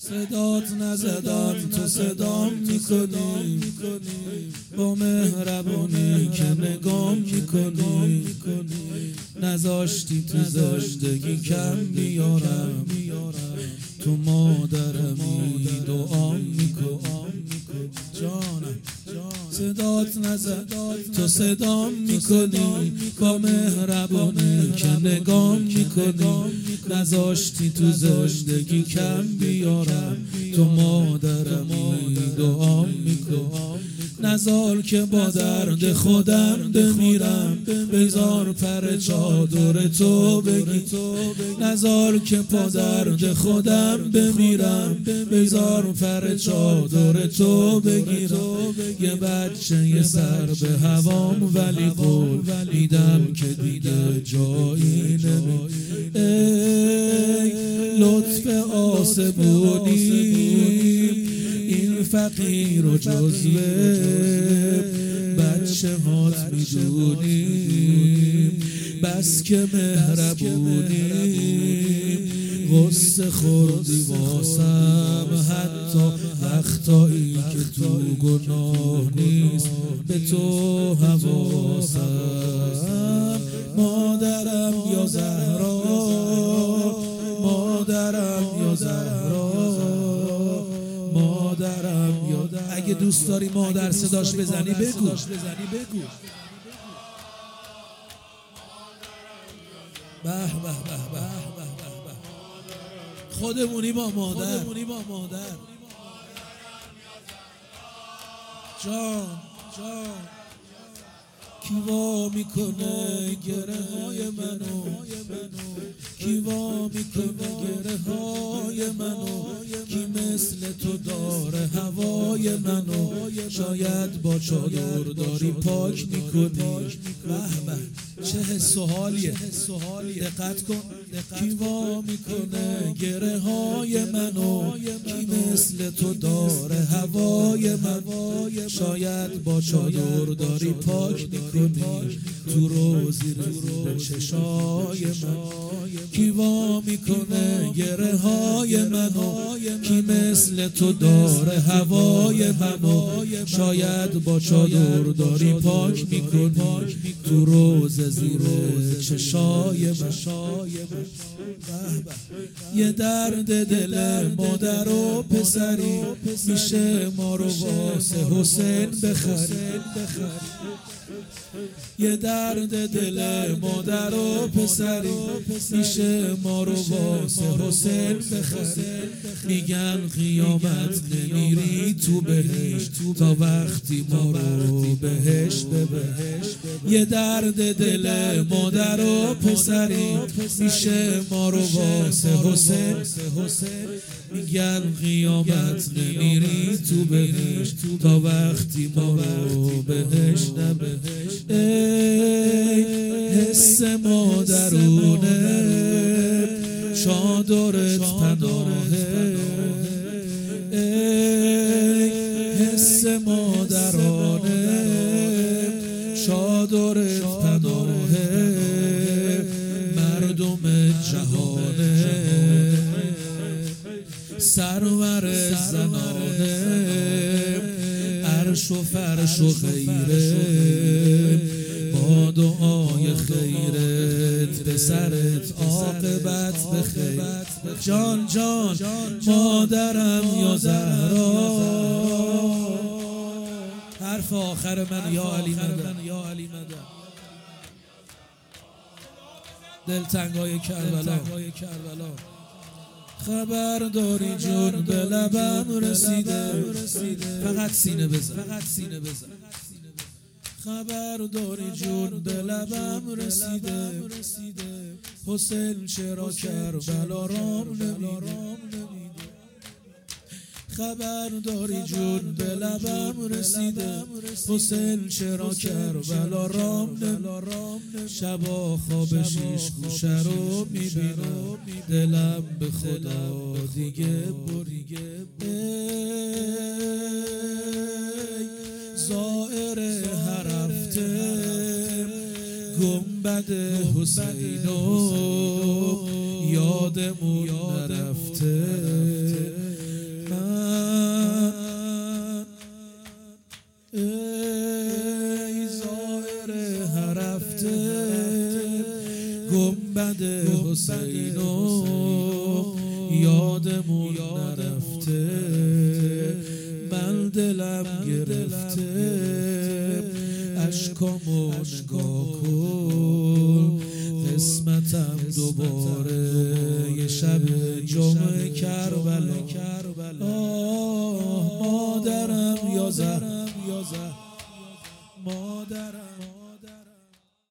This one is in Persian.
صدات نزدم تو صدام میکنی، با مهربونی که نگام میکنی، نذاشتی تو زندگی کم بیارم، تو مادرمی دعام میکنی جانم. صدات نزد تو صدام میکنی، با مهربونی که نگام میکنی، نذاشتی تو زندگی کم بیارم، تو مادرمی دعام میکنی. نزار که با درد خودم بمیرم، بذار پر چادر تو بگی، نزار که با درد خودم بمیرم، بذار پر چادر تو بگیرم. یه بچه یه سر به هوام ولی قول میدم که دیگه جایی نمی. ای لطف آسمونی این فقیر و جزوه بچه هات میدونیم، بس که مهربونی غصه خوردی واسم، حتی وقتایی که تو گناه نیست به تو حواسم. مادرم یا زهرا، مادرم یا زهرا، مادرم یا زهرا. اگه دوست داری مادر صداش بزنی بگو. به به به به به، خودمونی با مادر. جان کی وا میکنه گره های منو، کی وا میکنه گره های منو، کی مثل تو داره هوای منو، شاید با چادر داری پاک میکنی. به چه حس و حالیه، دقت کن. کی وا میکنه گره های منو، کی مثل تو داره هوای منو، شاید با چادر داری پاک میکنی تو روزی چشای من. کی وا میکنه گره های منو، کی مثل تو داره هوای منو، شاید با چادر داری پاک میکنی تو روز زیر چشای من. یه درد دل مادر و پسری میشه ما رو واسه حسین بخری. یه درد دل مادر و پسری میشه ما رو واسه حسین بخری. میگن قیامت نمیری تو بهشت تا وقتی ما رو بهشت ببر. یه درد دل مادر و پسری میشه ما رو واسه حسین. میگن قیامت نمیری تو بهشت تا وقتی ما رو بهشت نبهشت. ای حس مادرونه چادرت پناهه، ای حس مادرانه چادرت پناهه، مردم جهانه سرور زنانه، عرش و فرش و غیره، با دعای خیرت به سرت عاقبت بخیر. جان مادرم یا زهرا، حرف آخر من یا علی مدد. دلتنگای کربلا، خبر داری جون به لبم رسیده، فقط سینه بزن. خبر داری جون به لبم رسیده، حسین چرا کربلا رام نمیده. خبر داری جون به لبم رسیده، حسین چرا کربلا رام نمیده. شبا خواب شیش گوشه رو میبینم، دلم به خدا دیگه بریگه. زائر هر هفته گنبد حسینو یادمون نرفته، گنبد حسینو یادمون نرفته، من دلم گرفته، اشکامو نگاه کن، قسمتم دوباره یه شب جمعه کربلا. مادرم یا زهر، مادرم